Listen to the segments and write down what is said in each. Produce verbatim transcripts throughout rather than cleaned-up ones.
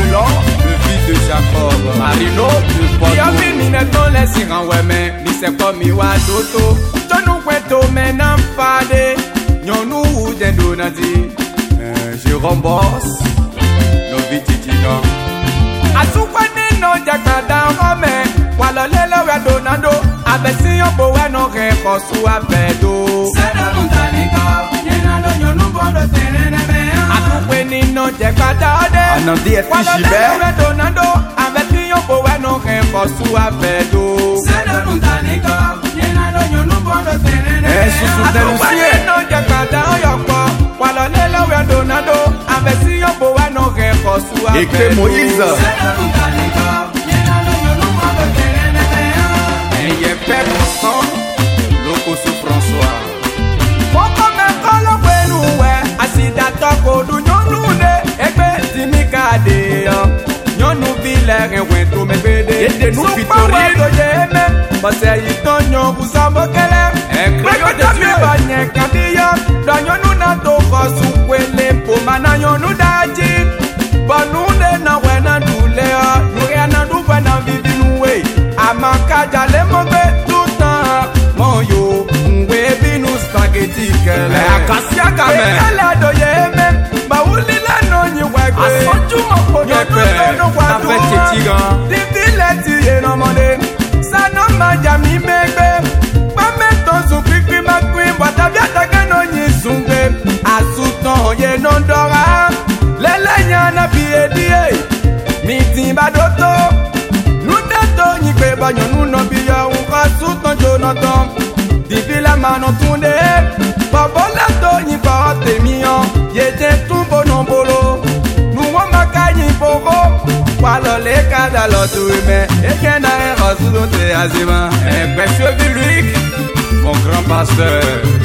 Blanc, le fils de Jacob. Marino de Porto. Yomi mineton les siran weme, ni se komi wa toto. Tonu kweto menan fade, nyonu ou den donati. Jérôme Boss, no vititigan. Asukwane no jakada home, walo lele we donado, abesi yo bo we no rekosu abedo. Sada muntanika, yenado nyonu bondo tenene me. Asukweni no jakada ode, Anandi et walo lele Gilbert. we donado, abesi yo bo we no rekosu abedo. Sada muntanika, yenado nyonu bondo tenene me. Eh, Soussou Deloussier. Asukwane no jakada oyoko, walo lele we donado, abesi yo bo we no rekosu abedo. Eke Moïse. Eye pep san, loko sou François. Foko me kolo kwenu we, asida toko du nyonu de, ekbe timikade yo. Nyonu bilere wento me bede. Ede nou Soupa Victorine. wendo yeme, bose yiton nyon kusambo kele. Ekreyo de Dieu. Banye kandiyo, do nyonu na toko sou kwele, poma na nyonu daji. Bonu de na wena dule ya, nuria na duwe na vivi nuwe. Amaka jale mobe toutan, mon yo, mwe binu spaghetti kele. Akasia kame. Ekele do yeme, ba uli le no nyi wegwe. Asanju moko Nyonu yepe, no wadu tafe tetigan. Divi leti ye no monde, sa no majami megbe. Pame ton su kikri makwi, wata biata geno nyi sungbe. Asuton ye non dora. Lele nyana biye diye, miti badoto. Nudato nyikwe banyo nuno biya unka suton Jonathan. Divi la mano tunde, babola to nyikwa temiyan. Yete tumbo nombolo, nuwa makanyi poko. Walo le kada lotu ime, eke na e rosulo te azima. Eh, Monsieur Biluik, mon grand pasteur.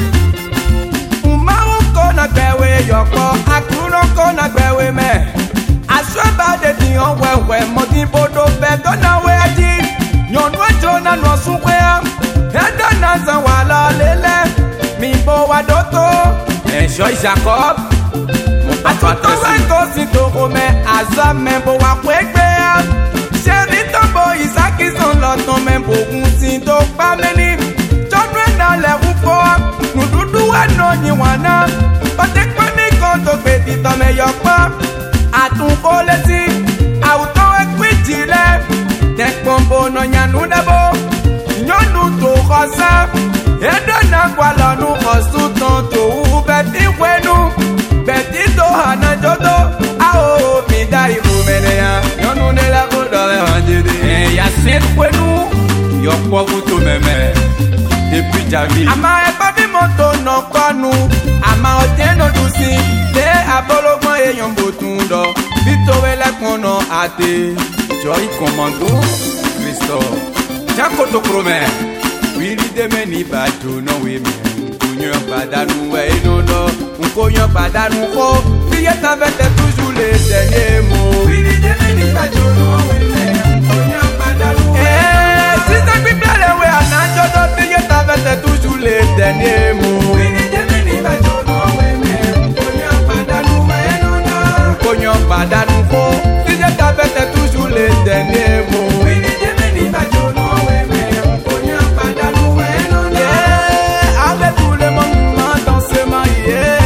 Na gbewe yoko, akuno ko na gbewe me. Asweba de di on wewe, modi bodo be do na we aji. Nyonu ejo na no sunwe a. Edo na san wala lele, mi bo wadoto. Eh, Joy Jacob, mon papa Atuto Tessie. weko si toko me, aza me bo wa kwekbe a. Sheri tombo isaki son loton me bo kunsi do pa meni. Chonwe na le rupo, nududu wano nyi wana. Otek pani konto peti tome yokpa. Atun koleti, auto ekwitile. Tek pombo no nyanu debo. Nyonu to khosa. Edo na kwala nu khosu tonto u beti wenu. Beti to hana jodo. Ao mi dari kumenea. Nyonu ne la kodore hanjidi. Eh, Yacine Kwenou, yokpo wuto meme. Depuis Javi. Ama ekpa bi moto no konu. Ama oje no dusi. Te abologbon eyan botun do. Bitowe lekun no ate. Joy Commando, Christophe. Jakoto krome. Wili de meni bajo no we me. Kunyo padanu we no no. Nkonyo padanu ko. Fiye t'avete toujours les derniers mots. Wili de meni bajo no we me. Nkonyo padanu we. Eh, si ça qui plaît le we ananjo do. Fiye t'avete toujours les derniers mots. Wili de meni bajo no we me. Nkonyo padanu we no no. Nkonyo padanu ko. Fiye t'avete toujours les derniers mots. Wili de meni bajo no we me. Nkonyo padanu we no no. Yeah, avec tout le monde danser ma yeah.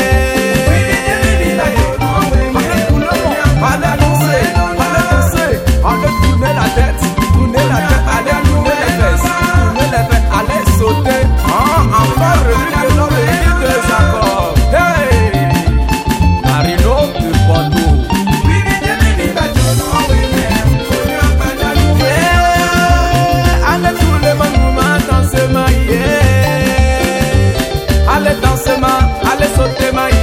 Wili de meni bajo no we me. Nkonyo padanu we no no. Allez tourner la tête, tourner la tête, allez tourner les fesses, tourner les fesses, allez sauter. Ah, encore revue de l'homme et de Jacob. Hey, Marino de Porto. Wili de meni bajo no we me. Nkonyo padanu we. Yeah, allez tout le monde danser ma yeah. Allez danser ma, allez sauter ma yeah.